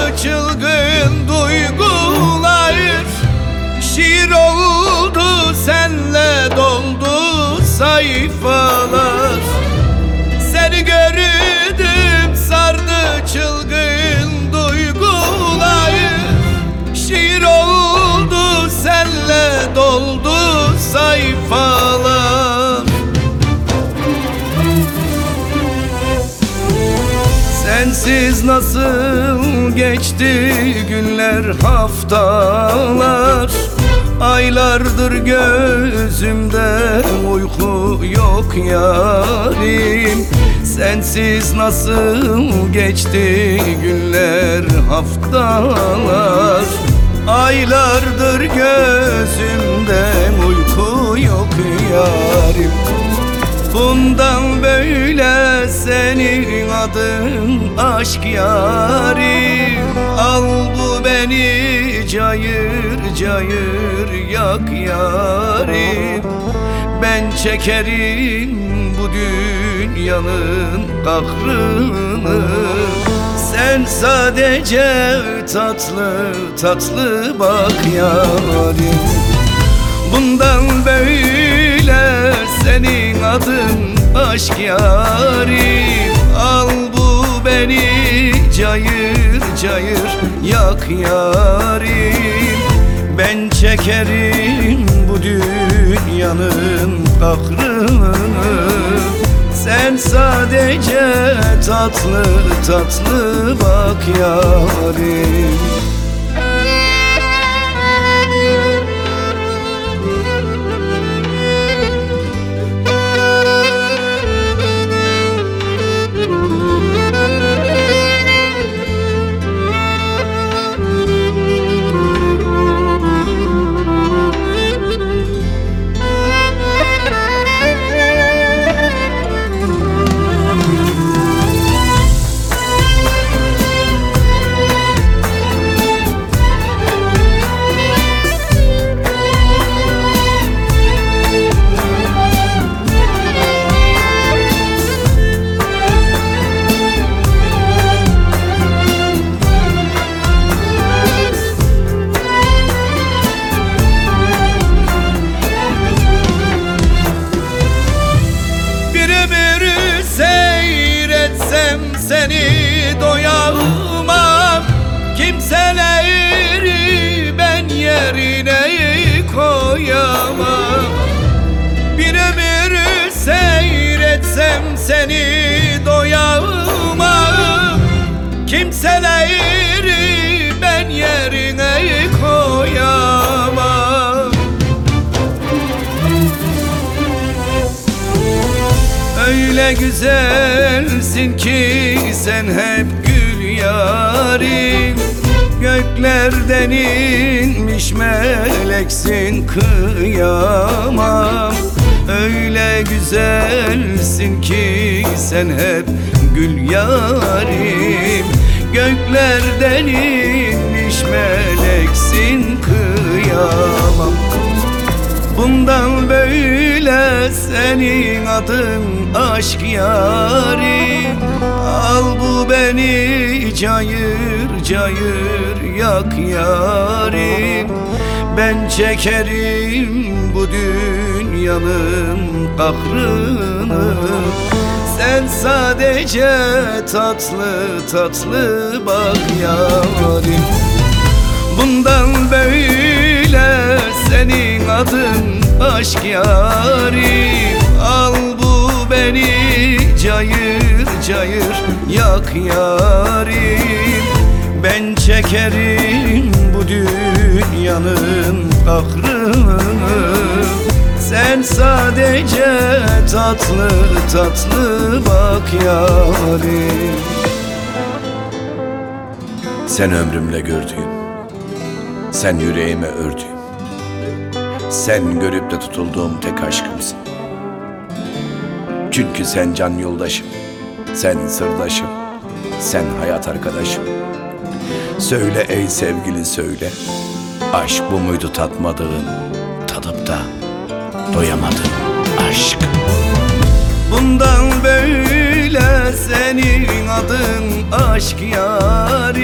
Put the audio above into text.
çılgın duygular, şiir oldu senle doldu sayfalar. Seni gördüm sardı çılgın duygular, şiir oldu senle doldu sayfalar. Sensiz nasıl geçti günler, haftalar, aylardır gözümde uyku yok yarim. Sensiz nasıl geçti günler, haftalar, aylardır gözümde uyku yok yarim. Bundan böyle senin adın aşk yarim. Al bu beni cayır cayır yak yarim. Ben çekerim bu dünyanın kahrını, sen sadece tatlı tatlı bak yarim. Bundan böyle senin adın aşk yarim. Al bu beni cayır cayır yak yarim. Ben çekerim bu dünyanın kahrını, sen sadece tatlı tatlı bak yarim. Seni doyamam, kimseleri ben yerine koyamam. Bir ömür seyretsem seni doyamam, kimseleri ben yerine koyamam. Öyle güzelsin ki sen hep gül yarim. Göklerden inmiş meleksin kıyamam. Öyle güzelsin ki sen hep gül yarim. Göklerden inmiş meleksin kıyamam. Bundan böyle senin adın aşk yarim. Al bu beni cayır cayır yak yarim. Ben çekerim bu dünyanın kahrını, sen sadece tatlı tatlı bak yarim. Bundan böyle senin adın aşk yarim. Al bu beni cayır cayır yak yarim. Ben çekerim bu dünyanın kahrını, sen sadece tatlı tatlı bak yarim. Sen ömrümle gördüğüm, sen yüreğime ördüğüm, sen görüp de tutulduğum tek aşkımsın. Çünkü sen can yoldaşım, sen sırdaşım, sen hayat arkadaşım. Söyle ey sevgili söyle, aşk bu muydu tatmadığın, tadıp da doyamadığın aşk? Bundan böyle senin adın aşk yarim.